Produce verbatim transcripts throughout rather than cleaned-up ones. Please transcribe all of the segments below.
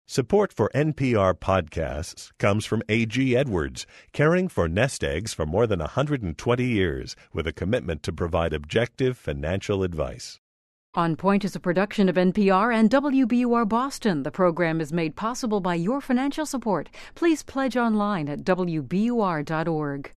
Support for N P R podcasts comes from A G Edwards, caring for nest eggs for more than one hundred twenty years with a commitment to provide objective financial advice. On Point is a production of N P R and W B U R Boston. The program is made possible by your financial support. Please pledge online at W B U R dot org.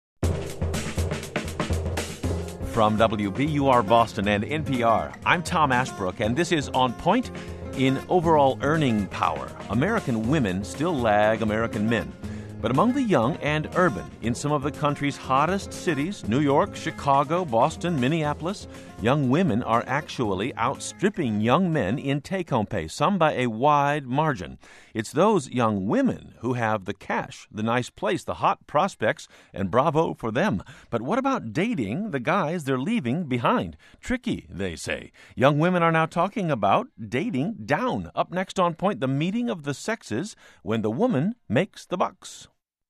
From W B U R Boston and N P R, I'm Tom Ashbrook, and this is On Point. In overall earning power, American women still lag American men. But among the young and urban, in some of the country's hottest cities, New York, Chicago, Boston, Minneapolis, young women are actually outstripping young men in take-home pay, some by a wide margin. It's those young women who have the cash, the nice place, the hot prospects, and bravo for them. But what about dating the guys they're leaving behind? Tricky, they say. Young women are now talking about dating down. Up next on Point, the meeting of the sexes when the woman makes the bucks.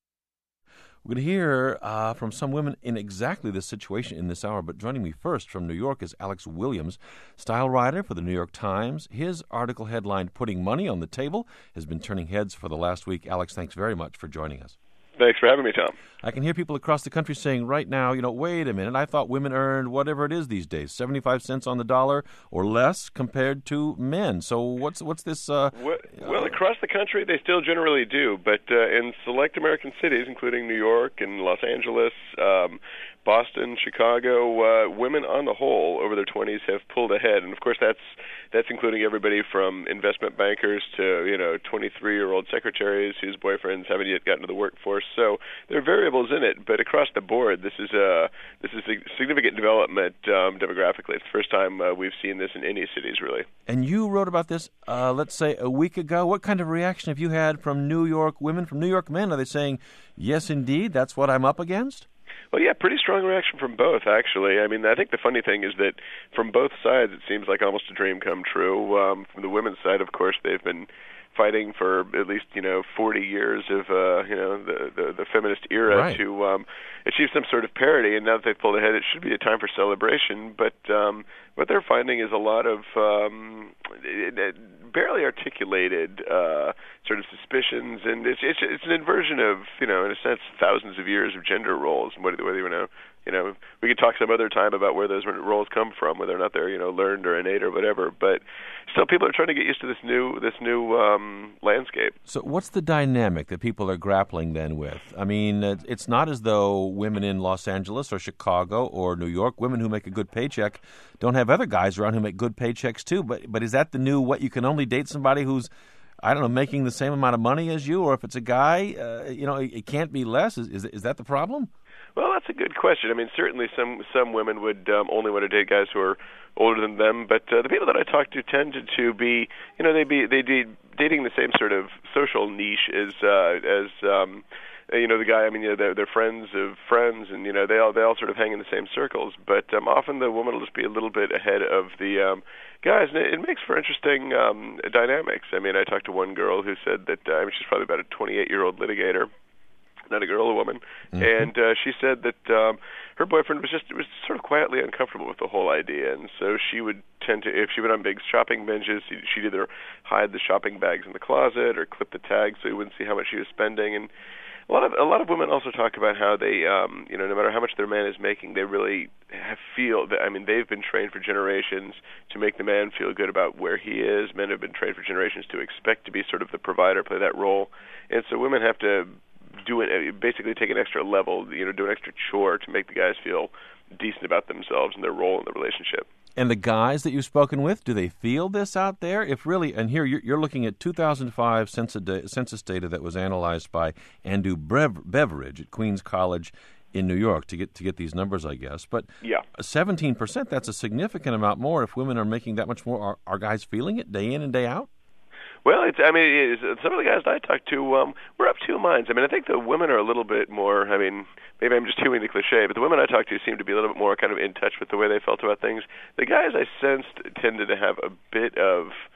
We're going to hear uh, from some women in exactly this situation in this hour, but joining me first from New York is Alex Williams, style writer for the New York Times. His article headlined "Putting Money on the Table" has been turning heads for the last week. Alex, thanks very much for joining us. Thanks for having me, Tom. I can hear people across the country saying right now, you know, wait a minute, I thought women earned whatever it is these days, seventy-five cents on the dollar or less compared to men. So what's what's this? Uh, well, well, across the country, they still generally do, but uh, in select American cities, including New York and Los Angeles, um, Boston, Chicago, uh, women on the whole over their twenties have pulled ahead, and of course that's that's including everybody from investment bankers to you know twenty-three-year-old secretaries whose boyfriends haven't yet gotten to the workforce. So there are variables in it, but across the board, this is a this is a significant development um, demographically. It's the first time uh, we've seen this in any cities, really. And you wrote about this, uh, let's say, a week ago. What kind of reaction have you had from New York women, from New York men? Are they saying, yes, indeed, that's what I'm up against? Well, yeah, pretty strong reaction from both, actually. I mean, I think the funny thing is that from both sides, it seems like almost a dream come true. Um, from the women's side, of course, they've been fighting for at least, you know, forty years of, uh, you know, the, the, the feminist era right. to um, achieve some sort of parity. And now that they've pulled ahead, it should be a time for celebration. But um, what they're finding is a lot of um, it, it barely articulated uh, sort of suspicions, and it's, it's it's an inversion of, you know, in a sense, thousands of years of gender roles, and whether whether you know. You know, we could talk some other time about where those roles come from, whether or not they're, you know, learned or innate or whatever. But still, people are trying to get used to this new this new um, landscape. So what's the dynamic that people are grappling then with? I mean, it's not as though women in Los Angeles or Chicago or New York, women who make a good paycheck, don't have other guys around who make good paychecks too. But but is that the new, what, you can only date somebody who's, I don't know, making the same amount of money as you? Or if it's a guy, uh, you know, it, it can't be less. Is, is is that the problem? Well, that's a good question. I mean, certainly some some women would um, only want to date guys who are older than them, but uh, the people that I talk to tended to be, you know, they be they be dating the same sort of social niche as uh, as um, you know the guy. I mean, you know, they're, they're friends of friends, and you know they all they all sort of hang in the same circles. But um, often the woman will just be a little bit ahead of the um, guys, and it, it makes for interesting um, dynamics. I mean, I talked to one girl who said that uh, I mean, she's probably about a twenty-eight-year-old litigator. Not a girl, a woman, mm-hmm. and uh, she said that um, her boyfriend was just was sort of quietly uncomfortable with the whole idea, and so she would tend to, if she went on big shopping binges, she'd either hide the shopping bags in the closet or clip the tags so he wouldn't see how much she was spending. And a lot of a lot of women also talk about how they, um, you know, no matter how much their man is making, they really have feel that. I mean, they've been trained for generations to make the man feel good about where he is. Men have been trained for generations to expect to be sort of the provider, play that role, and so women have to do it, basically take an extra level, you know, do an extra chore to make the guys feel decent about themselves and their role in the relationship. And the guys that you've spoken with, do they feel this out there? If really, and here you're, you're looking at two thousand five census data that was analyzed by Andrew Beveridge at Queens College in New York to get to get these numbers, I guess. But yeah, seventeen percent, that's a significant amount more. If women are making that much more, are, are guys feeling it day in and day out? Well, it's, I mean, it's, some of the guys that I talked to, um, we're of two minds. I mean, I think the women are a little bit more, I mean, maybe I'm just doing the cliche, but the women I talked to seem to be a little bit more kind of in touch with the way they felt about things. The guys I sensed tended to have a bit of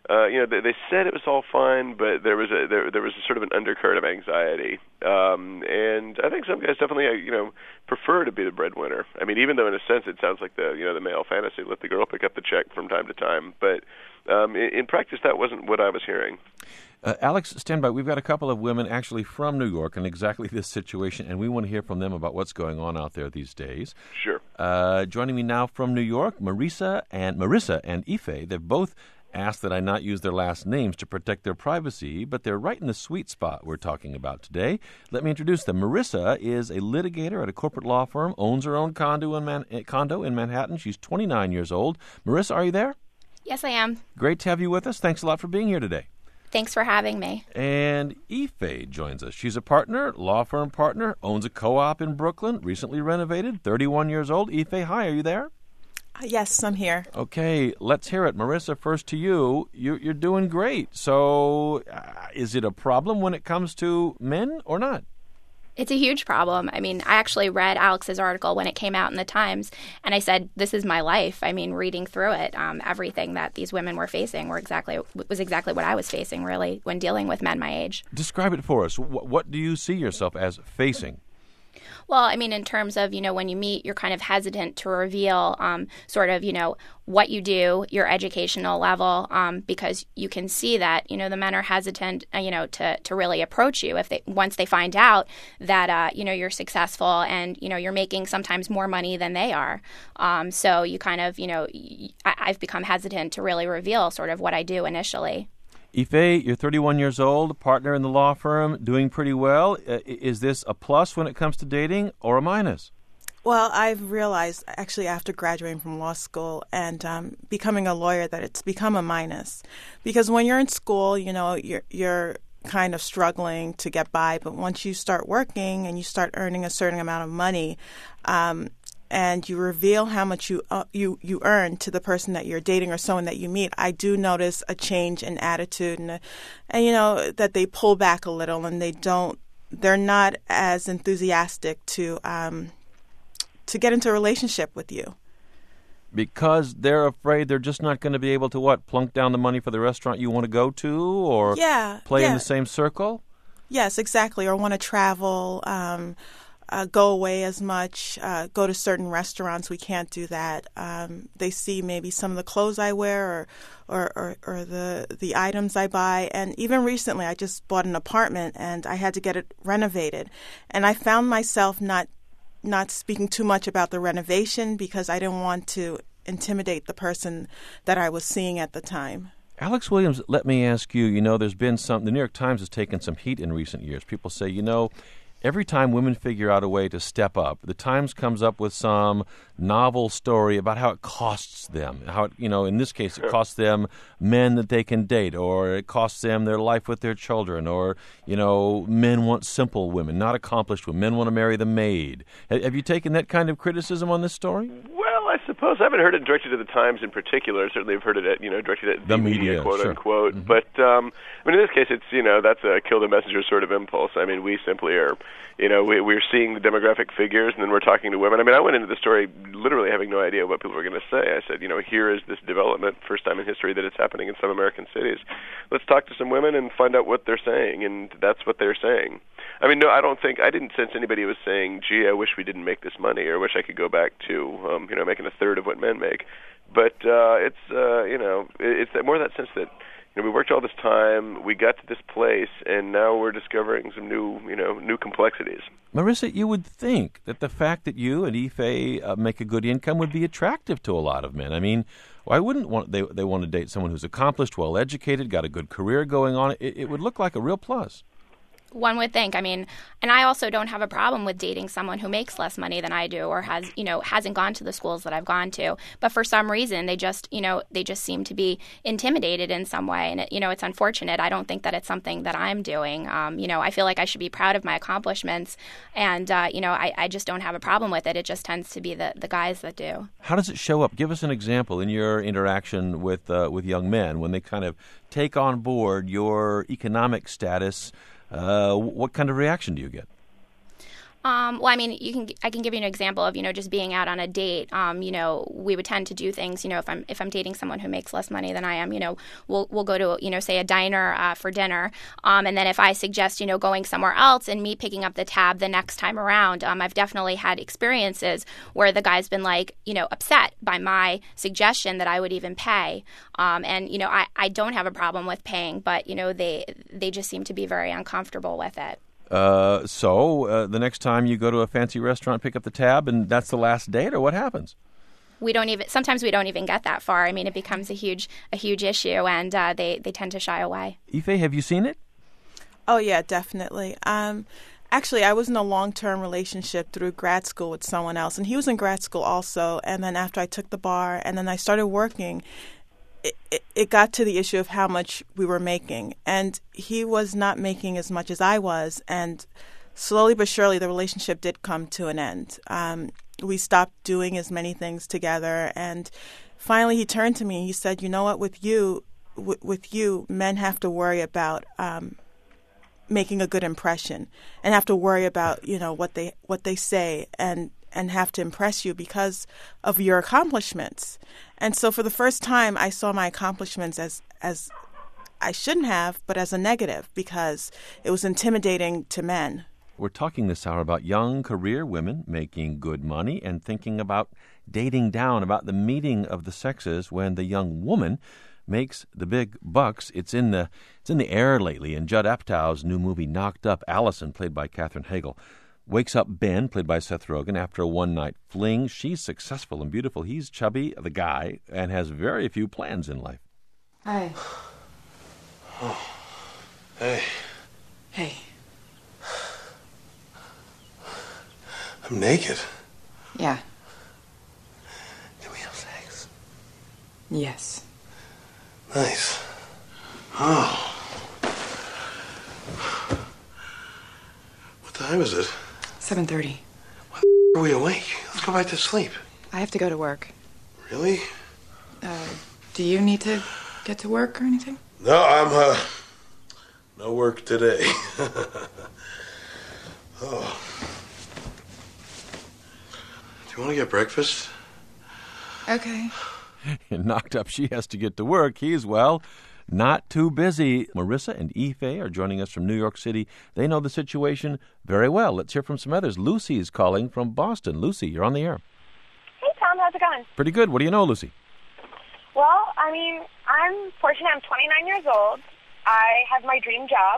uh, you know, they, they said it was all fine, but there was a there, there was a sort of an undercurrent of anxiety. Um, and I think some guys definitely, uh, you know, prefer to be the breadwinner. I mean, even though in a sense it sounds like the, you know, the male fantasy, let the girl pick up the check from time to time. But um, in, in practice, that wasn't what I was hearing. Uh, Alex, stand by. We've got a couple of women actually from New York in exactly this situation, and we want to hear from them about what's going on out there these days. Sure. Uh, joining me now from New York, Marisa and Marissa and Ife. They've both asked that I not use their last names to protect their privacy, but they're right in the sweet spot we're talking about today. Let me introduce them. Marissa is a litigator at a corporate law firm, owns her own condo in, Man- condo in Manhattan. She's twenty-nine years old. Marissa, are you there? Yes, I am. Great to have you with us. Thanks a lot for being here today. Thanks for having me. And Ife joins us. She's a partner, law firm partner, owns a co-op in Brooklyn, recently renovated, thirty-one years old. Ife, hi, are you there? Yes, I'm here. Okay, let's hear it. Marissa, first to you. you you're doing great. So uh, is it a problem when it comes to men or not? It's a huge problem. I mean, I actually read Alex's article when it came out in the Times, and I said, this is my life. I mean, reading through it, um, everything that these women were facing were exactly was exactly what I was facing, really, when dealing with men my age. Describe it for us. What, what do you see yourself as facing? Well, I mean, in terms of, you know, when you meet, you're kind of hesitant to reveal um, sort of, you know, what you do, your educational level, um, because you can see that, you know, the men are hesitant, uh, you know, to, to really approach you if they once they find out that, uh, you know, you're successful and, you know, you're making sometimes more money than they are. Um, so you kind of, you know, I, I've become hesitant to really reveal sort of what I do initially. Ife, you're thirty-one years old, partner in the law firm, doing pretty well. Uh, is this a plus when it comes to dating or a minus? Well, I've realized actually after graduating from law school and um, becoming a lawyer that it's become a minus. Because when you're in school, you know, you're, you're kind of struggling to get by. But once you start working and you start earning a certain amount of money, um, and you reveal how much you uh, you you earn to the person that you're dating or someone that you meet, I do notice a change in attitude, and and you know that they pull back a little, and they don't, they're not as enthusiastic to um, to get into a relationship with you. Because they're afraid they're just not going to be able to, what, plunk down the money for the restaurant you want to go to, or yeah, play yeah. in the same circle? Yes, exactly, or want to travel, um, Uh, go away as much, uh, go to certain restaurants. We can't do that. Um, they see maybe some of the clothes I wear or, or, or, or the the items I buy. And even recently, I just bought an apartment and I had to get it renovated. And I found myself not not speaking too much about the renovation because I didn't want to intimidate the person that I was seeing at the time. Alex Williams, let me ask you, you know, there's been some, the New York Times has taken some heat in recent years. People say, you know, every time women figure out a way to step up, the Times comes up with some novel story about how it costs them. How, it, you know, in this case, it costs them men that they can date, or it costs them their life with their children, or, you know, men want simple women, not accomplished women. Men want to marry the maid. Have you taken that kind of criticism on this story? Well, I suppose I haven't heard it directed to the Times in particular. Certainly, I've heard it, at, you know, directed at the, the media, media, quote sure. unquote. Mm-hmm. But um, I mean, in this case, it's you know that's a kill the messenger sort of impulse. I mean, we simply are, you know, we, we're seeing the demographic figures, and then we're talking to women. I mean, I went into the story literally having no idea what people were going to say. I said, you know, here is this development, first time in history that it's happening in some American cities. Let's talk to some women and find out what they're saying, and that's what they're saying. I mean, no, I don't think, I didn't sense anybody was saying, gee, I wish we didn't make this money, or I wish I could go back to, um, you know, making a third of what men make. But uh, it's, uh, you know, it's more that sense that, you know, we worked all this time, we got to this place, and now we're discovering some new, you know, new complexities. Marissa, you would think that the fact that you and Ife uh, make a good income would be attractive to a lot of men. I mean, why wouldn't want, they they want to date someone who's accomplished, well-educated, got a good career going on? It, it would look like a real plus. One would think. I mean, and I also don't have a problem with dating someone who makes less money than I do, or has, you know, hasn't gone to the schools that I've gone to. But for some reason, they just, you know, they just seem to be intimidated in some way. And, it, you know, it's unfortunate. I don't think that it's something that I'm doing. Um, you know, I feel like I should be proud of my accomplishments. And, uh, you know, I, I just don't have a problem with it. It just tends to be the, the guys that do. How does it show up? Give us an example in your interaction with uh, with young men when they kind of take on board your economic status. Uh, what kind of reaction do you get? Um, well, I mean, you can. I can give you an example of, you know, just being out on a date. Um, you know, we would tend to do things. You know, if I'm if I'm dating someone who makes less money than I am, you know, we'll we'll go to, you know, say a diner uh, for dinner. Um, and then if I suggest, you know, going somewhere else and me picking up the tab the next time around, um, I've definitely had experiences where the guy's been like, you know, upset by my suggestion that I would even pay. Um, and you know, I, I don't have a problem with paying, but you know, they they just seem to be very uncomfortable with it. Uh, so uh, the next time you go to a fancy restaurant, pick up the tab, and that's the last date, or what happens? We don't even. Sometimes we don't even get that far. I mean, it becomes a huge, a huge issue, and uh, they they tend to shy away. Ife, have you seen it? Oh yeah, definitely. Um, actually, I was in a long-term relationship through grad school with someone else, and he was in grad school also. And then after I took the bar, and then I started working. It, it, it got to the issue of how much we were making, and he was not making as much as I was, and slowly but surely the relationship did come to an end. Um, we stopped doing as many things together, and finally he turned to me and he said, you know what, with you, w- with you, men have to worry about um, making a good impression and have to worry about, you know, what they what they say and and have to impress you because of your accomplishments. And so for the first time, I saw my accomplishments as as I shouldn't have, but as a negative, because it was intimidating to men. We're talking this hour about young career women making good money and thinking about dating down, about the meeting of the sexes when the young woman makes the big bucks. It's in the it's in the air lately. In Judd Apatow's new movie, Knocked Up, Allison, played by Katherine Hagel, wakes up Ben, played by Seth Rogen, after a one-night fling. She's successful and beautiful. He's chubby, the guy, and has very few plans in life. Hi. Oh. Hey. Hey. I'm naked. Yeah. Can we have sex? Yes. Nice. Oh. What time is it? seven thirty. Why the are we awake? Let's go back to sleep. I have to go to work. Really? Uh, do you need to get to work or anything? No, I'm, uh, no work today. Oh. Do you want to get breakfast? Okay. Knocked Up, she has to get to work. He's, well, not too busy. Marissa and Ife are joining us from New York City. They know the situation very well. Let's hear from some others. Lucy's calling from Boston. Lucy, you're on the air. Hey, Tom. How's it going? Pretty good. What do you know, Lucy? Well, I mean, I'm fortunate. I'm twenty-nine years old. I have my dream job.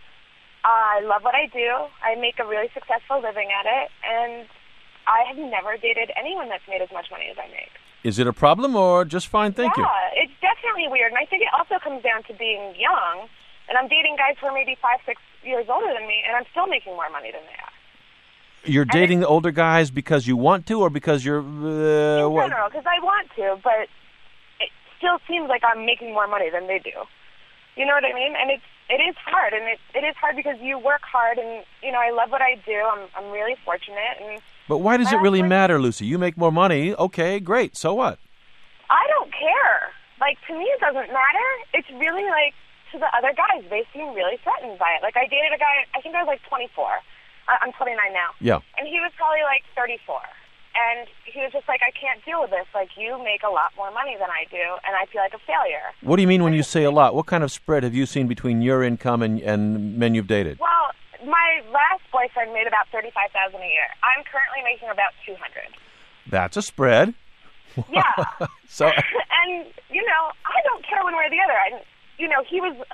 I love what I do. I make a really successful living at it, and I have never dated anyone that's made as much money as I make. Is it a problem or just fine? Thank yeah, you. Yeah, it's definitely weird, and I think it also comes down to being young, and I'm dating guys who are maybe five, six years older than me, and I'm still making more money than they are. You're dating the older guys because you want to or because you're... Uh, in general, because I want to, but it still seems like I'm making more money than they do. You know what I mean? And it's it is hard, and it it is hard because you work hard, and you know I love what I do. I'm I'm really fortunate, and but why does it really matter, Lucy? You make more money, okay, great. So what? I don't care. Like to me, it doesn't matter. It's really like to the other guys, they seem really threatened by it. Like I dated a guy, I think I was like twenty-four. I'm twenty-nine now. Yeah. And he was probably like thirty-four. And he was just like, I can't deal with this. Like, you make a lot more money than I do, and I feel like a failure. What do you mean when you say a lot? What kind of spread have you seen between your income and, and men you've dated? Well, my last boyfriend made about thirty-five thousand dollars a year. I'm currently making about two hundred thousand dollars. That's a spread. Yeah. So, and, you know, I don't care one way or the other. I, you know, he was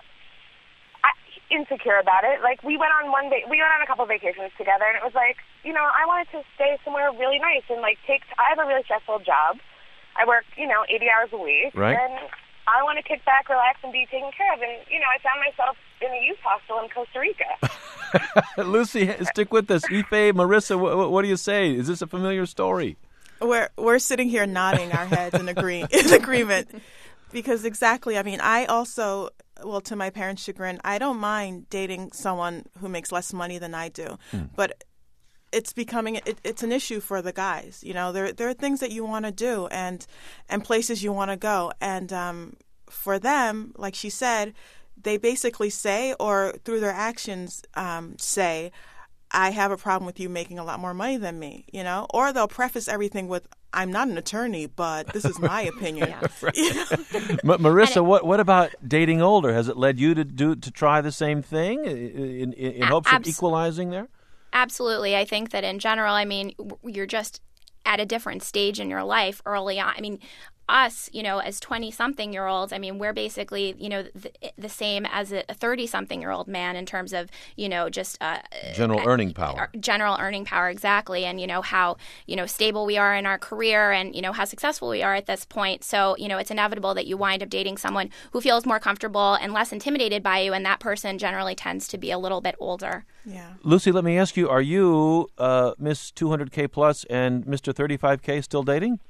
insecure about it. Like, we went on one va- we went on a couple of vacations together, and it was like, you know, I wanted to stay somewhere really nice and like take. I have a really stressful job. I work, you know, eighty hours a week, right? And I want to kick back, relax, and be taken care of. And you know, I found myself in a youth hostel in Costa Rica. Lucy, stick with us. Ife, Marissa, what, what do you say? Is this a familiar story? We're we're sitting here nodding our heads in agree in agreement, because exactly. I mean, I also. Well, to my parents' chagrin, I don't mind dating someone who makes less money than I do, mm. but it's becoming it, it's an issue for the guys. You know, there there are things that you want to do and and places you want to go, and um, for them, like she said, they basically say or through their actions um, say, I have a problem with you making a lot more money than me, you know? Or they'll preface everything with, I'm not an attorney, but this is my opinion. You know? M- Marissa, what what about dating older? Has it led you to do to try the same thing in, in, in hopes Abs- of equalizing there? Absolutely. I think that in general, I mean, you're just at a different stage in your life early on. I mean, us, you know, as twenty-something-year-olds, I mean, we're basically, you know, the, the same as a thirty-something-year-old man in terms of, you know, just uh, general earning power. General earning power, exactly, and, you know, how, you know, stable we are in our career and, you know, how successful we are at this point. So, you know, it's inevitable that you wind up dating someone who feels more comfortable and less intimidated by you, and that person generally tends to be a little bit older. Yeah. Lucy, let me ask you, are you uh, Miss two hundred K plus and Mister thirty-five K still dating?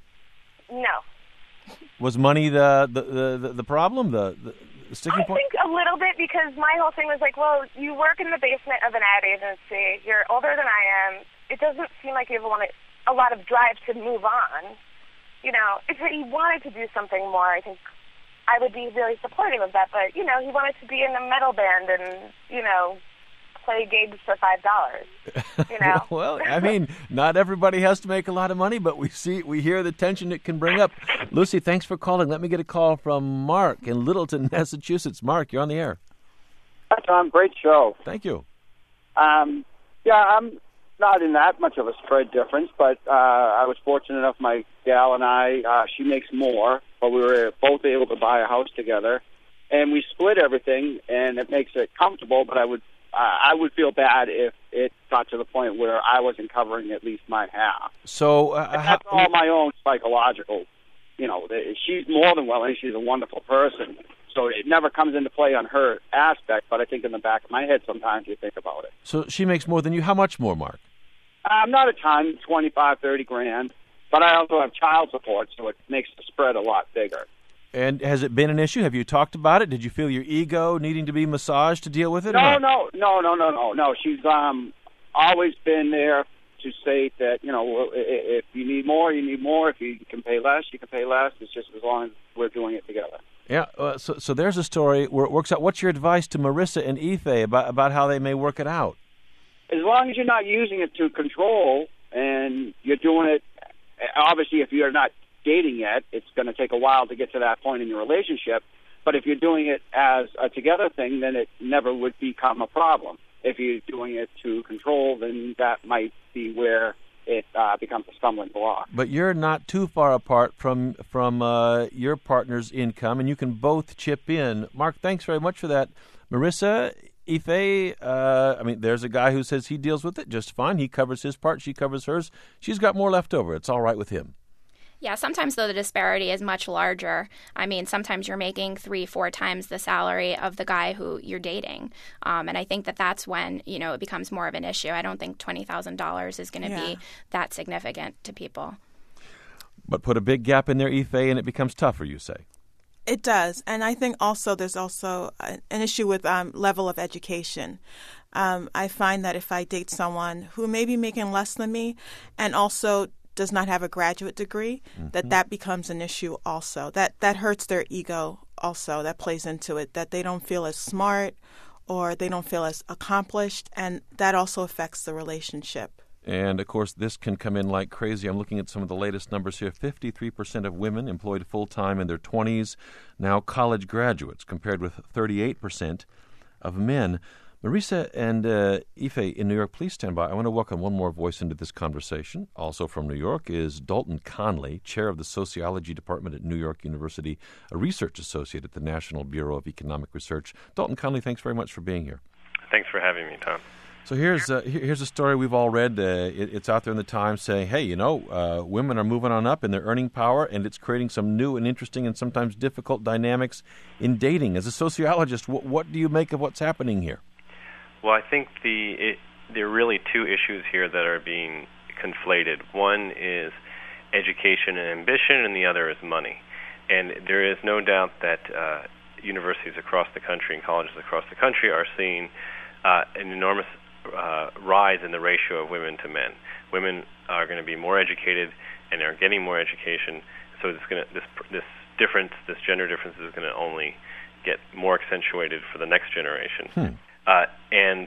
No. Was money the the, the, the problem, the, the sticking I point? think a little bit, because my whole thing was like, well, you work in the basement of an ad agency. You're older than I am. It doesn't seem like you have a lot of, a lot of drive to move on. You know, if he wanted to do something more, I think I would be really supportive of that. But, you know, he wanted to be in a metal band and, you know, play gigs for five dollars. You know. Well, I mean, not everybody has to make a lot of money, but we see, we hear the tension it can bring up. Lucy, thanks for calling. Let me get a call from Mark in Littleton, Massachusetts. Mark, you're on the air. Hi, Tom. Great show. Thank you. Um, yeah, I'm not in that much of a spread difference, but uh, I was fortunate enough. My gal and I, uh, she makes more, but we were both able to buy a house together, and we split everything, and it makes it comfortable. But I would. Uh, I would feel bad if it got to the point where I wasn't covering at least my half. So uh, that's how, all my own psychological. You know, she's more than willing. She's a wonderful person. So it never comes into play on her aspect, but I think in the back of my head sometimes you think about it. So she makes more than you. How much more, Mark? Um, not a ton, twenty-five, thirty grand. But I also have child support, so it makes the spread a lot bigger. And has it been an issue? Have you talked about it? Did you feel your ego needing to be massaged to deal with it? No, no, no, no, no, no, no. She's um always been there to say that, you know, if you need more, you need more. If you can pay less, you can pay less. It's just as long as we're doing it together. Yeah, uh, so so there's a story where it works out. What's your advice to Marissa and Ife about, about how they may work it out? As long as you're not using it to control and you're doing it, obviously if you're not dating yet, it's going to take a while to get to that point in your relationship. But if you're doing it as a together thing, then it never would become a problem. If you're doing it to control, then that might be where it uh, becomes a stumbling block. But you're not too far apart from from uh, your partner's income, and you can both chip in. Mark, thanks very much for that. Marissa, Ife, uh, I mean, there's a guy who says he deals with it just fine. He covers his part, she covers hers. She's got more left over. It's all right with him. Yeah, sometimes, though, the disparity is much larger. I mean, sometimes you're making three, four times the salary of the guy who you're dating. Um, and I think that that's when, you know, it becomes more of an issue. I don't think twenty thousand dollars is going to Yeah. be that significant to people. But put a big gap in there, Ife, and it becomes tougher, you say. It does. And I think also there's also an issue with um, level of education. Um, I find that if I date someone who may be making less than me and also does not have a graduate degree, mm-hmm. that that becomes an issue also. That that hurts their ego also. That plays into it, that they don't feel as smart or they don't feel as accomplished, and that also affects the relationship. And, of course, this can come in like crazy. I'm looking at some of the latest numbers here. fifty-three percent of women employed full-time in their twenties, now college graduates, compared with thirty-eight percent of men. Marissa and uh, Ife in New York, please stand by. I want to welcome one more voice into this conversation. Also from New York is Dalton Conley, chair of the Sociology Department at New York University, a research associate at the National Bureau of Economic Research. Dalton Conley, thanks very much for being here. Thanks for having me, Tom. So here's uh, here's a story we've all read. Uh, it, it's out there in the Times saying, hey, you know, uh, women are moving on up in their earning power, and it's creating some new and interesting and sometimes difficult dynamics in dating. As a sociologist, what, what do you make of what's happening here? Well, I think the it, there are really two issues here that are being conflated. One is education and ambition, and the other is money. And there is no doubt that uh, universities across the country and colleges across the country are seeing uh, an enormous uh, rise in the ratio of women to men. Women are going to be more educated and are getting more education, so it's going to, this this difference, this gender difference, is going to only get more accentuated for the next generation. Hmm. Uh, and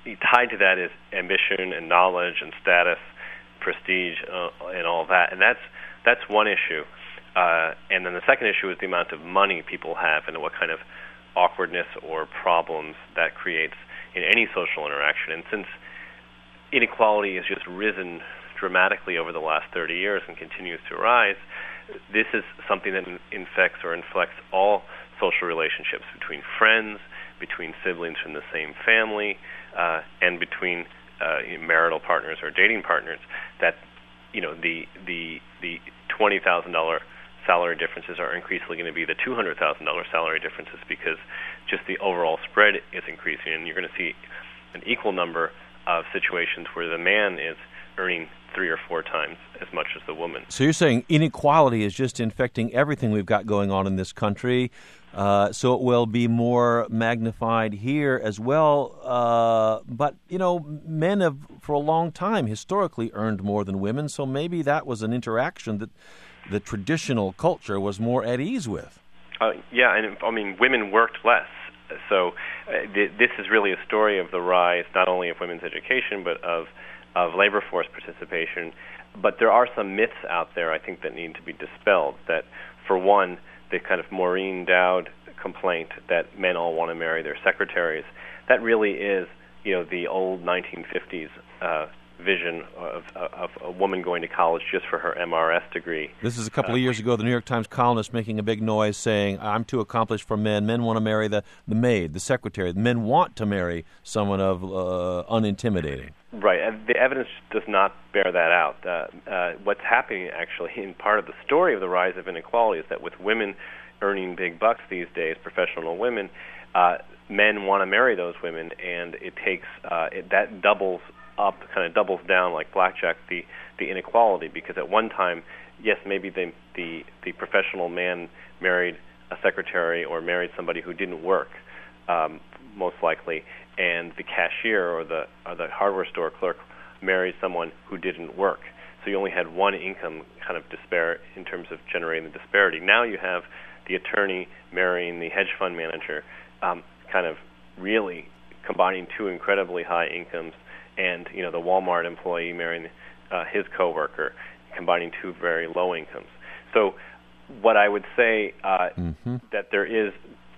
tied to that is ambition and knowledge and status, prestige, uh, and all that. And that's that's one issue. Uh, and then the second issue is the amount of money people have and what kind of awkwardness or problems that creates in any social interaction. And since inequality has just risen dramatically over the last thirty years and continues to rise, this is something that infects or inflects all social relationships between friends, between siblings from the same family, uh, and between uh, marital partners or dating partners. That you know the the the twenty thousand dollar salary differences are increasingly going to be the two hundred thousand dollar salary differences because just the overall spread is increasing, and you're going to see an equal number of situations where the man is earning three or four times as much as the woman. So you're saying inequality is just infecting everything we've got going on in this country, uh, so it will be more magnified here as well. Uh, but, you know, men have, for a long time, historically earned more than women, so maybe that was an interaction that the traditional culture was more at ease with. Uh, yeah, and I mean, women worked less. So uh, th- this is really a story of the rise not only of women's education, but of of labor force participation. But there are some myths out there, I think, that need to be dispelled. That, for one, the kind of Maureen Dowd complaint that men all want to marry their secretaries, that really is, you know, the old nineteen fifties uh, vision of, of a woman going to college just for her M R S degree. This is a couple uh, of years ago, the New York Times columnist making a big noise saying, I'm too accomplished for men. Men want to marry the, the maid, the secretary. Men want to marry someone of uh, unintimidating. Right, and the evidence does not bear that out. Uh, uh, what's happening, actually, in part of the story of the rise of inequality is that with women earning big bucks these days, professional women, uh, men want to marry those women, and it takes uh, it, that doubles up, kind of doubles down like blackjack, the, the inequality, because at one time, yes, maybe the, the, the professional man married a secretary or married somebody who didn't work, um, most likely, and the cashier or the or the hardware store clerk married someone who didn't work. So you only had one income kind of dispar in terms of generating the disparity. Now you have the attorney marrying the hedge fund manager, um, kind of really combining two incredibly high incomes, and you know the Walmart employee marrying uh, his coworker, combining two very low incomes. So what I would say uh, mm-hmm. that there is.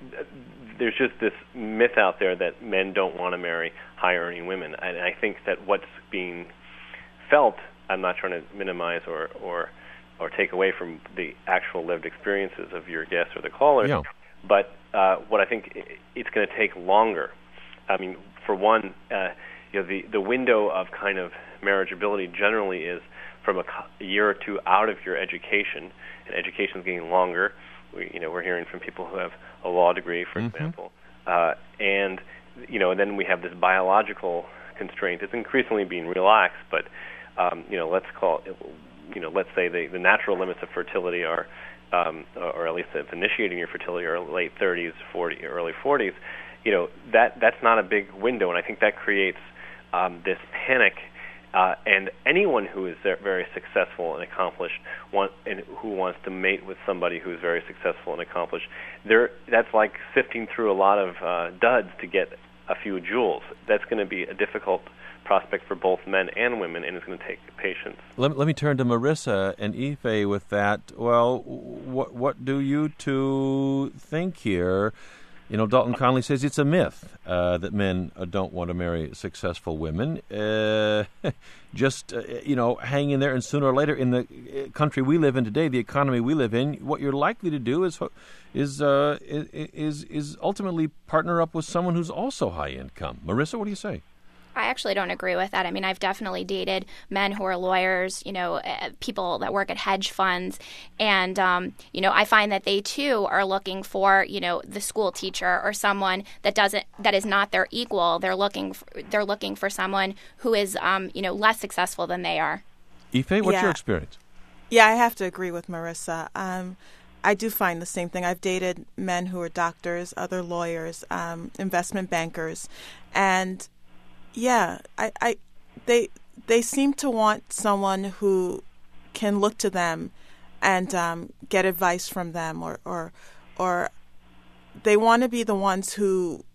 There's just this myth out there that men don't want to marry high-earning women, and I think that what's being felt, I'm not trying to minimize or or, or take away from the actual lived experiences of your guests or the callers, yeah. but uh, what I think it's going to take longer. I mean, for one, uh, you know, the, the window of kind of marriageability generally is from a, a year or two out of your education, and education is getting longer. We, you know, we're hearing from people who have a law degree, for mm-hmm. example, uh, and you know, and then we have this biological constraint. It's increasingly being relaxed, but um, you know, let's call it, you know, let's say the, the natural limits of fertility are, um, or at least of initiating your fertility, are late thirties, forty, early forties. You know, that that's not a big window, and I think that creates um, this panic. Uh, and anyone who is very successful and accomplished, want, and who wants to mate with somebody who is very successful and accomplished, that's like sifting through a lot of uh, duds to get a few jewels. That's going to be a difficult prospect for both men and women, and it's going to take patience. Let, let me turn to Marissa and Ife with that. Well, what what do you two think here? You know, Dalton Conley says it's a myth uh, that men uh, don't want to marry successful women. Uh, just, uh, you know, hang in there, and sooner or later, in the country we live in today, the economy we live in, what you're likely to do is is uh, is is ultimately partner up with someone who's also high income. Marissa, what do you say? I actually don't agree with that. I mean, I've definitely dated men who are lawyers, you know, uh, people that work at hedge funds. And, um, you know, I find that they, too, are looking for, you know, the school teacher or someone that doesn't that is not their equal. They're looking for, they're looking for someone who is, um, you know, less successful than they are. Ife, what's yeah. your experience? Yeah, I have to agree with Marissa. Um, I do find the same thing. I've dated men who are doctors, other lawyers, um, investment bankers, and yeah, I, I, they, they seem to want someone who can look to them and um, get advice from them, or, or, or they want to be the ones who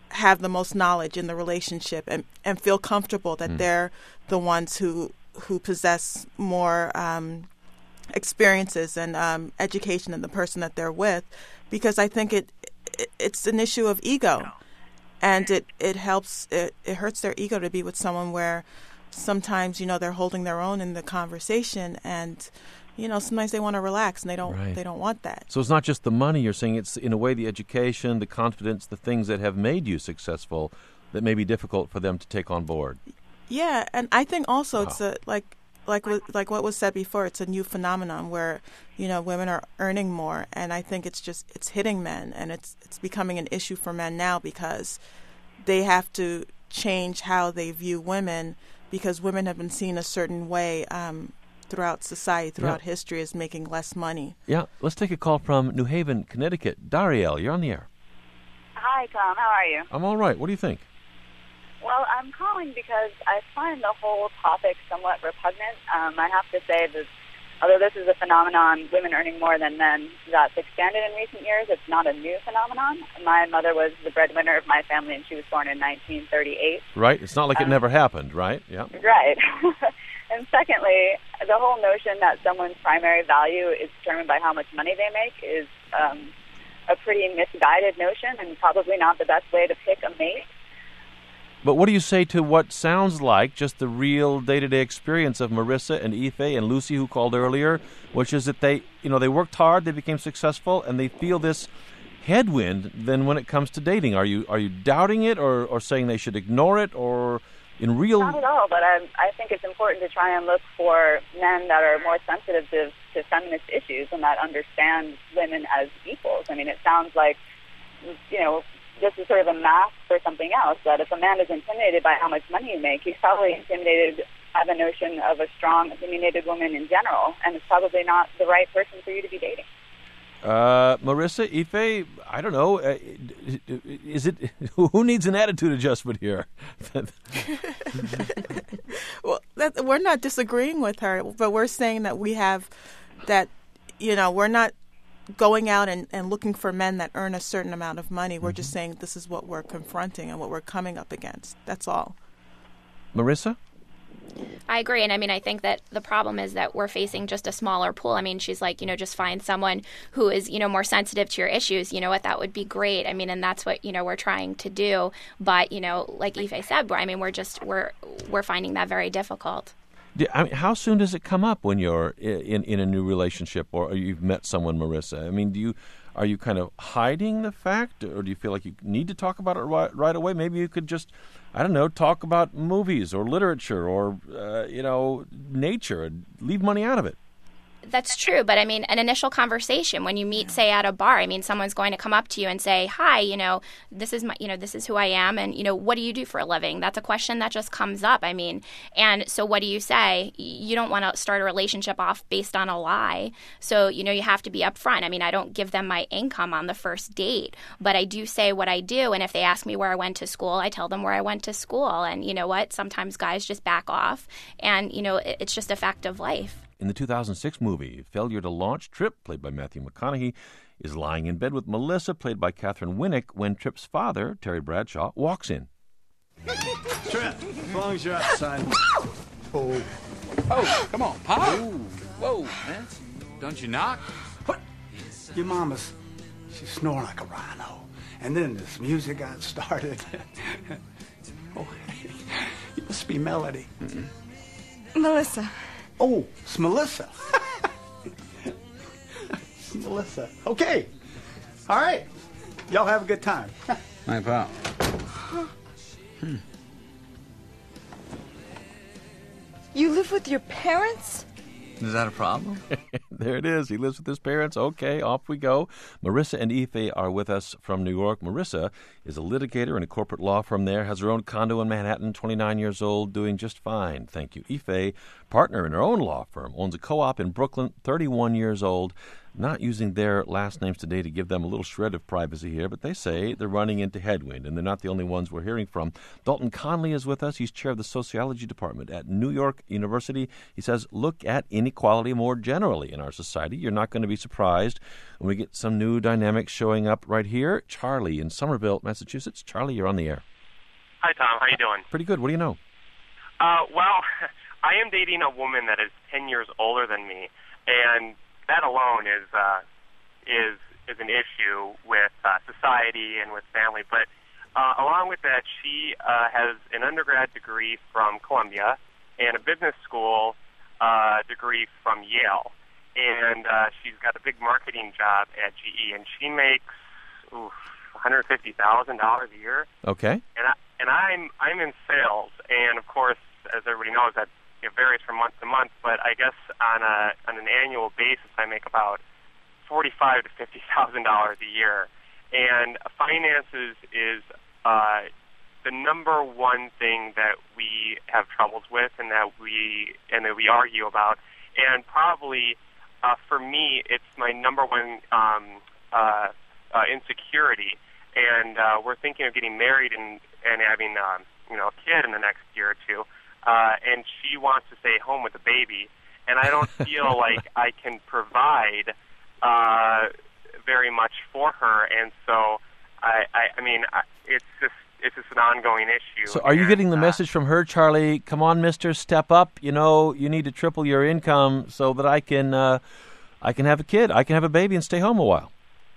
have the most knowledge in the relationship and, and feel comfortable that mm. they're the ones who who possess more um, experiences and um, education than the person that they're with, because I think it, it it's an issue of ego, and it it helps it, it hurts their ego to be with someone where sometimes, you know, they're holding their own in the conversation, and you know, sometimes they want to relax and they don't right. they don't want that. So it's not just the money. You're saying it's in a way the education, the confidence, the things that have made you successful that may be difficult for them to take on board. Yeah, and I think also wow. it's a, like like like what was said before. It's a new phenomenon where, you know, women are earning more, and I think it's just it's hitting men, and it's it's becoming an issue for men now because they have to change how they view women, because women have been seen a certain way um, throughout society, throughout yeah. history, as making less money. Yeah, let's take a call from New Haven, Connecticut. Dariel, you're on the air. Hi, Tom. How are you? I'm all right. What do you think? Well, I'm calling because I find the whole topic somewhat repugnant. Um, I have to say that although this is a phenomenon, women earning more than men, that's expanded in recent years, it's not a new phenomenon. My mother was the breadwinner of my family, and she was born in nineteen thirty-eight. Right. It's not like um, it never happened, right? Yeah. Right. And secondly, the whole notion that someone's primary value is determined by how much money they make is um, a pretty misguided notion, and probably not the best way to pick a mate. But what do you say to what sounds like just the real day-to-day experience of Marissa and Ife and Lucy, who called earlier, which is that they, you know, they worked hard, they became successful, and they feel this headwind then when it comes to dating? Are you are you doubting it, or, or saying they should ignore it, or in real? Not at all, but I, I think it's important to try and look for men that are more sensitive to, to feminist issues and that understand women as equals. I mean, it sounds like, you know, this is sort of a mask for something else, that if a man is intimidated by how much money you make, he's probably intimidated by the notion of a strong, opinionated woman in general, and it's probably not the right person for you to be dating. Uh, Marissa, Ife, I don't know, uh, is it, who needs an attitude adjustment here? Well, that, we're not disagreeing with her, but we're saying that we have that, you know, we're not going out and, and looking for men that earn a certain amount of money. We're mm-hmm. just saying this is what we're confronting and what we're coming up against. That's all. Marissa? I agree. And I mean, I think that the problem is that we're facing just a smaller pool. I mean, she's like, you know, just find someone who is, you know, more sensitive to your issues. You know what? That would be great. I mean, and that's what, you know, we're trying to do. But, you know, like Ife said, I mean, we're just, we're, we're finding that very difficult. I mean, how soon does it come up when you're in, in a new relationship or you've met someone, Marissa? I mean, do you are you kind of hiding the fact, or do you feel like you need to talk about it right, right away? Maybe you could just, I don't know, talk about movies or literature or, uh, you know, nature and leave money out of it. That's true, but I mean, an initial conversation when you meet, say, at a bar. I mean, someone's going to come up to you and say, "Hi, you know, this is my, you know, this is who I am, and you know, what do you do for a living?" That's a question that just comes up. I mean, and so what do you say? You don't want to start a relationship off based on a lie, so you know, you have to be upfront. I mean, I don't give them my income on the first date, but I do say what I do, and if they ask me where I went to school, I tell them where I went to school, and you know what? Sometimes guys just back off, and you know, it's just a fact of life. In the two thousand six movie Failure to Launch, Trip, played by Matthew McConaughey, is lying in bed with Melissa, played by Catherine Winnick, when Trip's father, Terry Bradshaw, walks in. Trip, as long as you're up, son. Oh. Oh, come on, Pop. Ooh. Whoa, man. Don't you knock? What? Your mama's, she's snoring like a rhino. And then this music got started. Oh, hey, you must be Melody. Mm-mm. Melissa. Oh, it's Melissa. It's Melissa. Okay. All right. Y'all have a good time. My pal. Hmm. You live with your parents? Is that a problem? There it is. He lives with his parents. Okay, off we go. Marissa and Ife are with us from New York. Marissa is a litigator in a corporate law firm there, has her own condo in Manhattan, twenty-nine years old, doing just fine. Thank you. Ife, partner in her own law firm, owns a co-op in Brooklyn, thirty-one years old. not using their last names today to give them a little shred of privacy here, but they say they're running into headwind, and they're not the only ones we're hearing from. Dalton Conley is with us. He's chair of the sociology department at New York University. He says, look at inequality more generally in our society. You're not going to be surprised when we get some new dynamics showing up right here. Charlie in Somerville, Massachusetts. Charlie, you're on the air. Hi, Tom. How you doing? Pretty good. What do you know? Uh, well, I am dating a woman that is ten years older than me, and that alone is uh, is is an issue with uh, society and with family. But uh, along with that, she uh, has an undergrad degree from Columbia and a business school uh, degree from Yale, and uh, she's got a big marketing job at G E, and she makes oof, one hundred fifty thousand dollars a year. Okay. And I, and I'm I'm in sales, and of course, as everybody knows, that it varies from month to month. But I guess on a on an annual basis, I make about forty-five to fifty thousand dollars a year, and finances is uh, the number one thing that we have troubles with, and that we and that we argue about. And probably uh, for me, it's my number one um, uh, uh, insecurity. And uh, we're thinking of getting married and and having um, you know a kid in the next year or two. Uh, and she wants to stay home with the baby, and I don't feel like I can provide uh, very much for her, and so I, I, I mean, I, it's just it's just an ongoing issue. So, are you and, getting the uh, message from her, Charlie? Come on, Mister, step up. You know, you need to triple your income so that I can, uh, I can have a kid, I can have a baby, and stay home a while.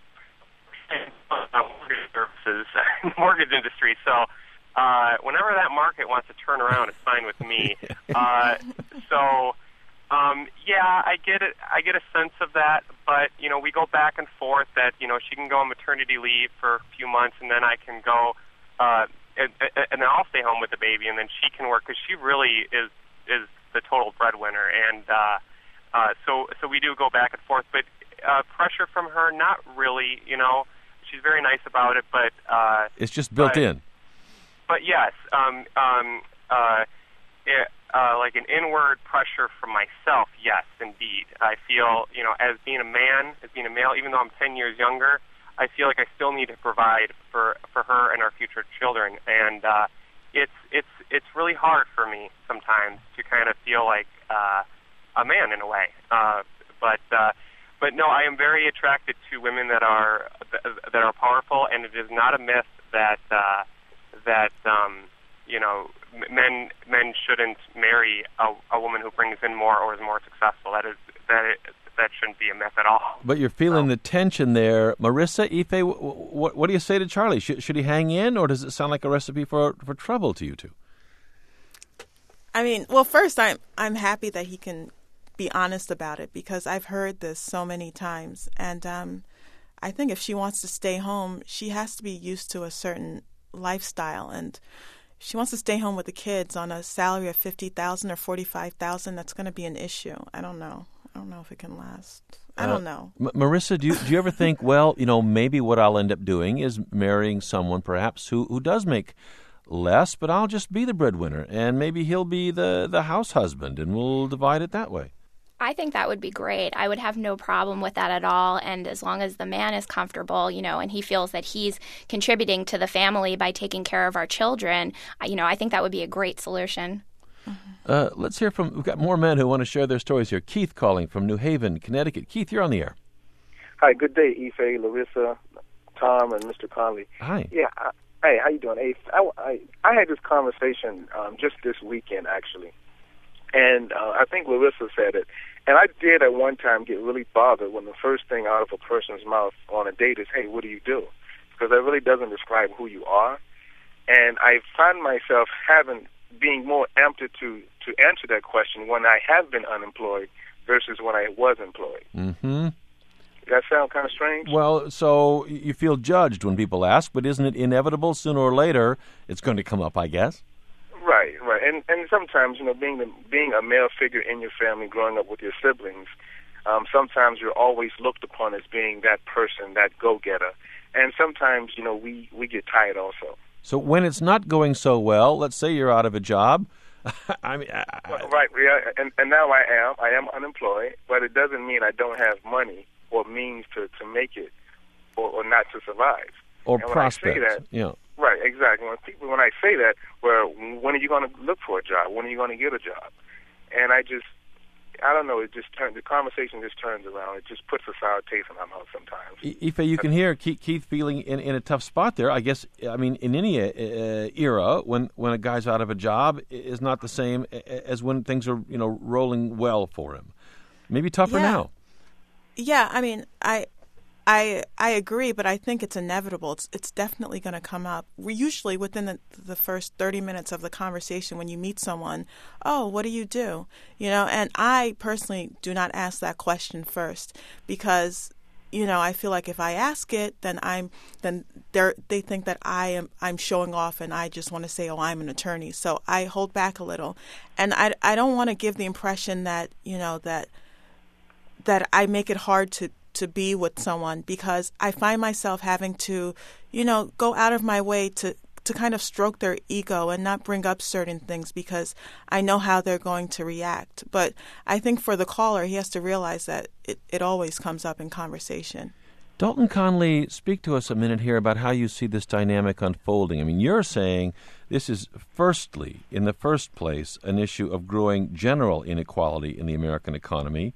Mortgage services, mortgage industry. So. Uh, whenever that market wants to turn around, it's fine with me. Uh, so, um, yeah, I get it. I get a sense of that, but you know, we go back and forth. That you know, she can go on maternity leave for a few months, and then I can go, uh, and, and then I'll stay home with the baby, and then she can work because she really is is the total breadwinner. And uh, uh, so, so we do go back and forth, but uh, pressure from her, not really. You know, she's very nice about it, but uh, it's just built but, in. But yes, um, um, uh, it, uh, like an inward pressure from myself, yes, indeed. I feel, you know, as being a man, as being a male, even though I'm ten years younger, I feel like I still need to provide for, for her and our future children. And uh, it's it's it's really hard for me sometimes to kind of feel like uh, a man in a way. Uh, but uh, but no, I am very attracted to women that are that are powerful, and it is not a myth that. Uh, that um, you know men men shouldn't marry a, a woman who brings in more or is more successful. That is that it, that shouldn't be a myth at all. But you're feeling so. the tension there, Marissa. Ife, what, what do you say to Charlie? Should, should he hang in, or does it sound like a recipe for for trouble to you two? I mean, well, first I'm I'm happy that he can be honest about it, because I've heard this so many times, and um, I think if she wants to stay home, she has to be used to a certain lifestyle, and if she wants to stay home with the kids on a salary of fifty thousand or forty five thousand, that's going to be an issue. I don't know. I don't know if it can last. I don't uh, know. M- Marissa, do you, do you ever think, well, you know, maybe what I'll end up doing is marrying someone perhaps who, who does make less, but I'll just be the breadwinner, and maybe he'll be the, the house husband, and we'll divide it that way? I think that would be great. I would have no problem with that at all. And as long as the man is comfortable, you know, and he feels that he's contributing to the family by taking care of our children, you know, I think that would be a great solution. Uh, let's hear from, we've got more men who want to share their stories here. Keith calling from New Haven, Connecticut. Keith, you're on the air. Hi, good day, Ife, Larissa, Tom, and Mister Conley. Hi. Yeah, I, hey, how you doing? Hey, I, I, I had this conversation um, just this weekend, actually, and uh, I think Larissa said it. And I did at one time get really bothered when the first thing out of a person's mouth on a date is, hey, what do you do? Because that really doesn't describe who you are. And I find myself having, being more amped to, to answer that question when I have been unemployed versus when I was employed. Mm-hmm. Does that sound kind of strange? Well, so you feel judged when people ask, but isn't it inevitable sooner or later it's going to come up, I guess? Right, right, and and sometimes, you know, being the, being a male figure in your family, growing up with your siblings, um, sometimes you're always looked upon as being that person, that go-getter, and sometimes, you know, we, we get tired also. So when it's not going so well, let's say you're out of a job, I mean, I, well, right, yeah, and and now I am, I am unemployed, but it doesn't mean I don't have money or means to, to make it or, or not to survive. Or and when prospects. I say that, yeah. Right, exactly. When people, when I say that, well, when are you going to look for a job? When are you going to get a job? And I just, I don't know. It just turns the conversation just turns around. It just puts a sour taste in my mouth sometimes. Ife, you can hear Keith, Keith feeling in, in a tough spot there. I guess. I mean, in any uh, era, when, when a guy's out of a job, is not the same as when things are you know rolling well for him. Maybe tougher yeah. now. Yeah, I mean, I. I I agree, but I think it's inevitable. It's it's definitely going to come up. We usually within the, the first thirty minutes of the conversation when you meet someone, oh, what do you do? You know, and I personally do not ask that question first because, you know, I feel like if I ask it, then I'm then they they think that I am I'm showing off and I just want to say, oh, I'm an attorney. So I hold back a little, and I I don't want to give the impression that you know that that I make it hard to. to be with someone because I find myself having to, you know, go out of my way to, to kind of stroke their ego and not bring up certain things because I know how they're going to react. But I think for the caller, he has to realize that it, it always comes up in conversation. Dalton Conley, speak to us a minute here about how you see this dynamic unfolding. I mean, you're saying this is firstly, in the first place, an issue of growing general inequality in the American economy.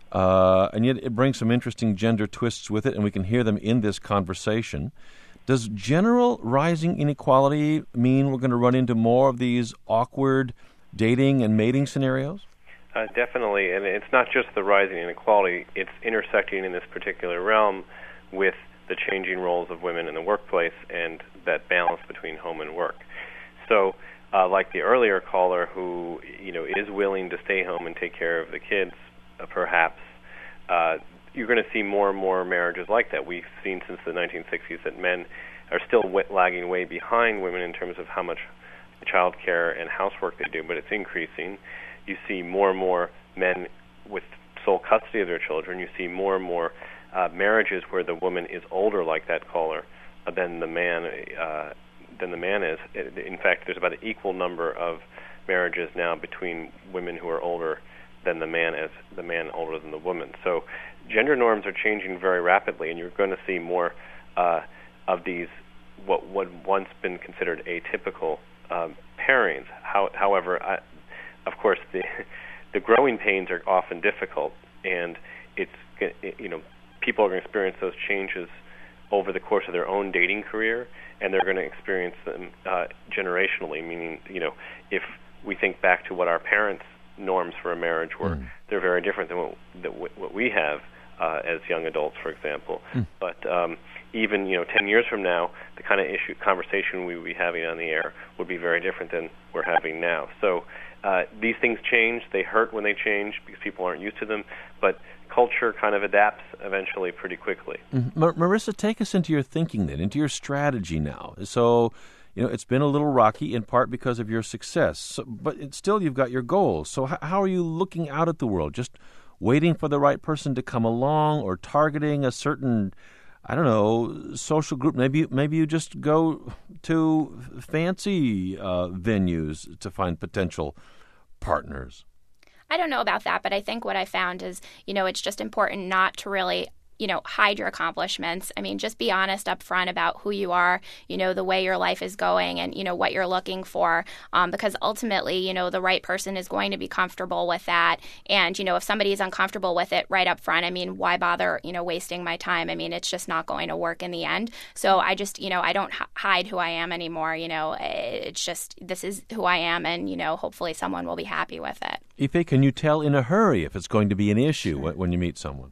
Uh, and yet it brings some interesting gender twists with it, and we can hear them in this conversation. Does general rising inequality mean we're going to run into more of these awkward dating and mating scenarios? Uh, definitely, and it's not just the rising inequality. It's intersecting in this particular realm with the changing roles of women in the workplace and that balance between home and work. So, uh, like the earlier caller who, you know, is willing to stay home and take care of the kids, Uh, perhaps, uh, you're going to see more and more marriages like that. We've seen since the nineteen sixties that men are still w- lagging way behind women in terms of how much child care and housework they do, but it's increasing. You see more and more men with sole custody of their children. You see more and more uh, marriages where the woman is older, like that caller, uh, than the man uh, than the man is. In fact, there's about an equal number of marriages now between women who are older than the man as the man older than the woman. So gender norms are changing very rapidly, and you're going to see more uh, of these what would once been considered atypical um, pairings. How, however, I, of course, the the growing pains are often difficult, and it's you know people are going to experience those changes over the course of their own dating career, and they're going to experience them uh, generationally. Meaning, you know, if we think back to what our parents norms for a marriage were, mm. they're very different than what, than what we have uh, as young adults, for example. Mm. But um, even you know, ten years from now, the kind of issue conversation we would be having on the air would be very different than we're having now. So uh, these things change. They hurt when they change because people aren't used to them. But culture kind of adapts eventually pretty quickly. Mm. Mar- Marissa, take us into your thinking then, into your strategy now. So. You know, it's been a little rocky in part because of your success, so, but it's still you've got your goals. So h- how are you looking out at the world? Just waiting for the right person to come along or targeting a certain, I don't know, social group? Maybe, maybe you just go to fancy uh, venues to find potential partners. I don't know about that, but I think what I found is, you know, it's just important not to really you know, hide your accomplishments. I mean, just be honest up front about who you are, you know, the way your life is going and, you know, what you're looking for. Um, because ultimately, you know, the right person is going to be comfortable with that. And, you know, if somebody is uncomfortable with it right up front, I mean, why bother, you know, wasting my time? I mean, it's just not going to work in the end. So I just, you know, I don't h- hide who I am anymore. You know, it's just, this is who I am. And, you know, hopefully someone will be happy with it. Ife, can you tell in a hurry if it's going to be an issue when, when you meet someone?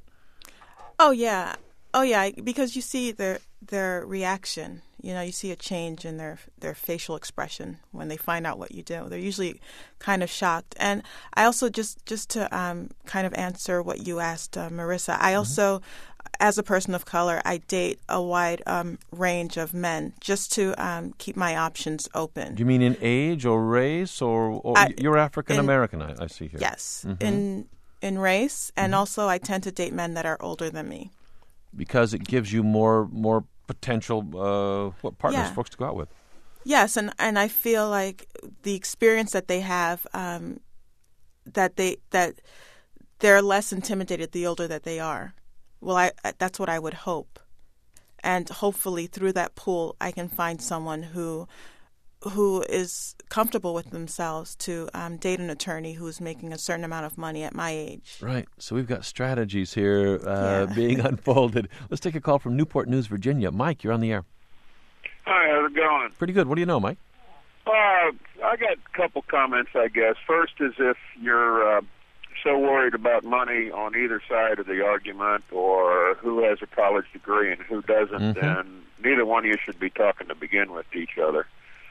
Oh yeah, oh yeah, because you see their their reaction. You know, you see a change in their their facial expression when they find out what you do. They're usually kind of shocked. And I also just just to um, kind of answer what you asked, uh, Marissa. I also, mm-hmm. as a person of color, I date a wide um, range of men just to um, keep my options open. Do you mean in age or race or, or I, you're African American? I, I see here. Yes, mm-hmm. in. in race, and mm-hmm. also I tend to date men that are older than me. Because it gives you more more potential uh, what partners, yeah. folks to go out with. Yes, and, and I feel like the experience that they have, um, that they that they're less intimidated the older that they are, well, I that's what I would hope. And hopefully through that pool, I can find someone who who is comfortable with themselves to um, date an attorney who's making a certain amount of money at my age. Right. So we've got strategies here uh, Yeah. being unfolded. Let's take a call from Newport News, Virginia. Mike, you're on the air. Hi, how's it going? Pretty good. What do you know, Mike? Uh, I got a couple comments, I guess. First is if you're uh, so worried about money on either side of the argument, or who has a college degree and who doesn't, Mhm. then neither one of you should be talking to begin with to each other.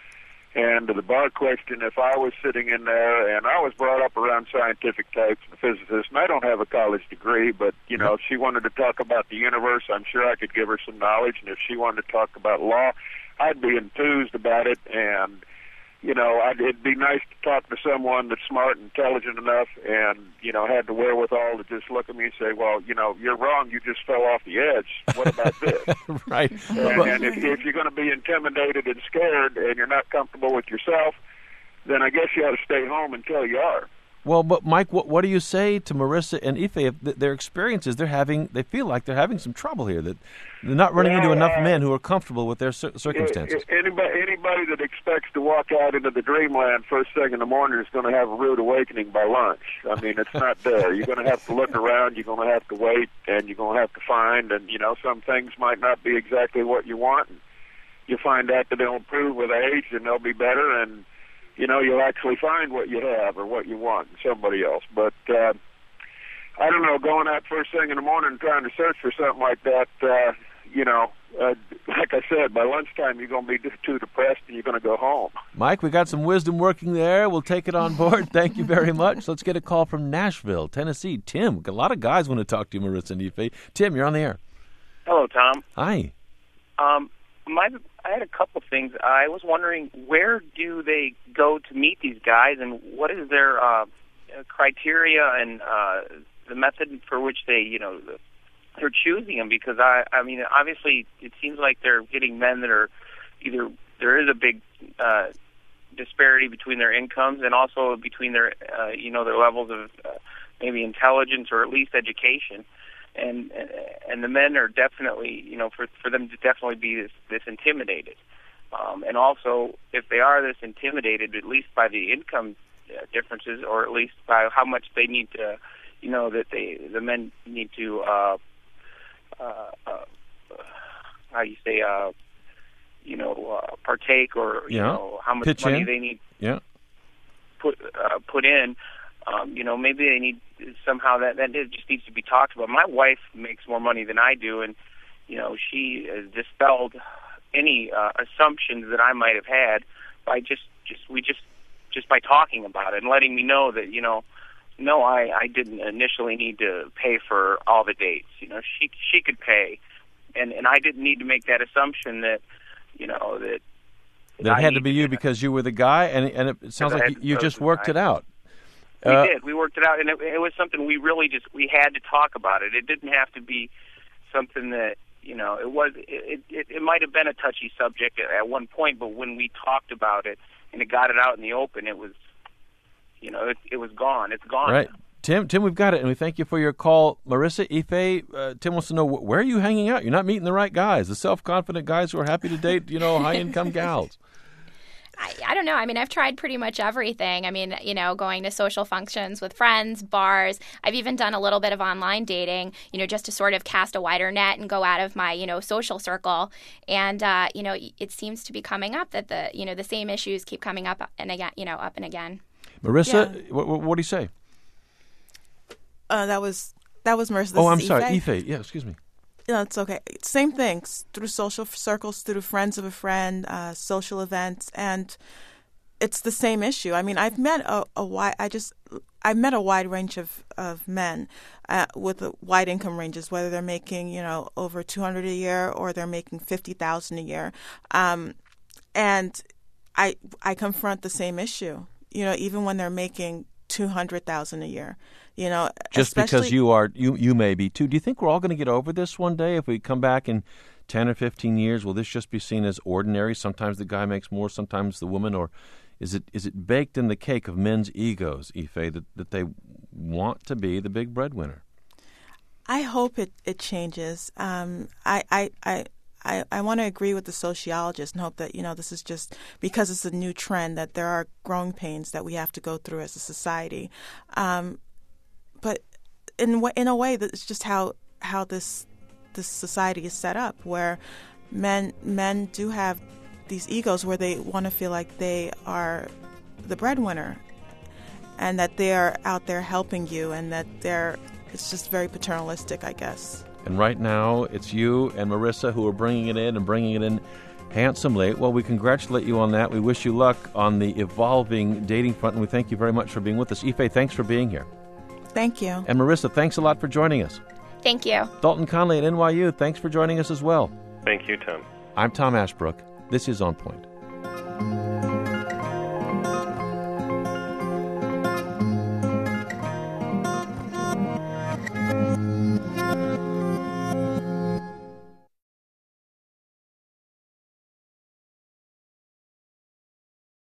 And to the bar question, if I was sitting in there, and I was brought up around scientific types and physicists, and I don't have a college degree, but, you know, if she wanted to talk about the universe, I'm sure I could give her some knowledge. And if she wanted to talk about law, I'd be enthused about it. And, you know, I'd, it'd be nice to talk to someone that's smart and intelligent enough and, you know, had the wherewithal to just look at me and say, well, you know, you're wrong. You just fell off the edge. What about this? Right. And, and if, if you're going to be intimidated and scared and you're not comfortable with yourself, then I guess you ought to stay home until you are. Well, but Mike, what, what do you say to Marissa and Ife? If th- their experiences, they're having, they feel like they're having some trouble here. That they're not running Well, into enough uh, men who are comfortable with their cir- circumstances. A- Anybody, anybody that expects to walk out into the dreamland first thing in the morning is going to have a rude awakening by lunch. I mean, it's not there. You're going to have to look around. You're going to have to wait, and you're going to have to find. And you know, some things might not be exactly what you want. And you find out that they'll improve with age, and they'll be better. And you know, you'll actually find what you have or what you want in somebody else. But uh, I don't know, going out first thing in the morning and trying to search for something like that, uh, you know, uh, like I said, by lunchtime you're going to be too depressed and you're going to go home. Mike, we got some wisdom working there. We'll take it on board. Thank you very much. Let's get a call from Nashville, Tennessee. Tim, a lot of guys want to talk to you, Marissa and Ife. Tim, you're on the air. Hello, Tom. Hi. Um, my, I had a couple things. I was wondering, where do they go to meet these guys, and what is their uh, criteria and uh, the method for which they, you know, they're choosing them? Because I, I mean, obviously, it seems like they're getting men that are either there is a big uh, disparity between their incomes and also between their, uh, you know, their levels of uh, maybe intelligence or at least education. And and the men are definitely, you know, for for them to definitely be this, this intimidated. Um, and also, if they are this intimidated, at least by the income uh, differences, or at least by how much they need to, you know, that they the men need to, uh, uh, uh, how you say, uh, you know, uh, partake, or you Yeah. know, how much Pitch money in. they need Yeah. put uh, put in. Um, you know, maybe they need somehow that that just needs to be talked about. My wife makes more money than I do, and you know, she has dispelled any uh, assumptions that I might have had by just just we just just by talking about it and letting me know that, you know, no, I I didn't initially need to pay for all the dates. You know, she she could pay, and and I didn't need to make that assumption that, you know, that That had to be you because you were the guy, and and it sounds I like had you, to you go just to the worked guy. it out. We Uh, did. We worked it out, and it, it was something we really just we had to talk about it. It didn't have to be something that, you know, it was. It it, it might have been a touchy subject at, at one point, but when we talked about it and it got it out in the open, it was, you know, it, it was gone. It's gone. Right. Tim, Tim, we've got it, and we thank you for your call. Marissa, Ife, uh, Tim wants to know, wh- where are you hanging out? You're not meeting the right guys, the self-confident guys who are happy to date, you know, high-income gals. I, I don't know. I mean, I've tried pretty much everything. I mean, you know, going to social functions with friends, bars. I've even done a little bit of online dating, you know, just to sort of cast a wider net and go out of my, you know, social circle. And, uh, you know, it seems to be coming up that the, you know, the same issues keep coming up and again, you know, up and again. Marissa, Yeah. what, what, what do you say? Uh, that was that was Marissa. This oh, I'm is sorry, Ife. Ife. Yeah, excuse me. No, it's okay. Same things through social circles, through friends of a friend, uh, social events, and it's the same issue. I mean, I've met a, a wide. I just I've met a wide range of of men uh, with a wide income ranges, whether they're making, you know, over two hundred a year or they're making fifty thousand a year, um, and I I confront the same issue. You know, even when they're making two hundred thousand a year. You know, Just because especially- you are, you you may be too. Do you think we're all going to get over this one day? If we come back in ten or fifteen years, will this just be seen as ordinary? Sometimes the guy makes more, sometimes the woman, or is it is it baked in the cake of men's egos, Ife, that, that they want to be the big breadwinner? I hope it, it changes. Um, I, I, I, I, I want to agree with the sociologist and hope that, you know, this is just because it's a new trend that there are growing pains that we have to go through as a society. Um, but in in a way, that's just how how this this society is set up, where men men do have these egos where they want to feel like they are the breadwinner, and that they are out there helping you, and that they're it's just very paternalistic, I guess. And right now, it's you and Marissa who are bringing it in and bringing it in handsomely. Well, we congratulate you on that. We wish you luck on the evolving dating front, and we thank you very much for being with us. Ife, thanks for being here. Thank you. And Marissa, thanks a lot for joining us. Thank you. Dalton Conley at N Y U, thanks for joining us as well. Thank you, Tom. I'm Tom Ashbrook. This is On Point.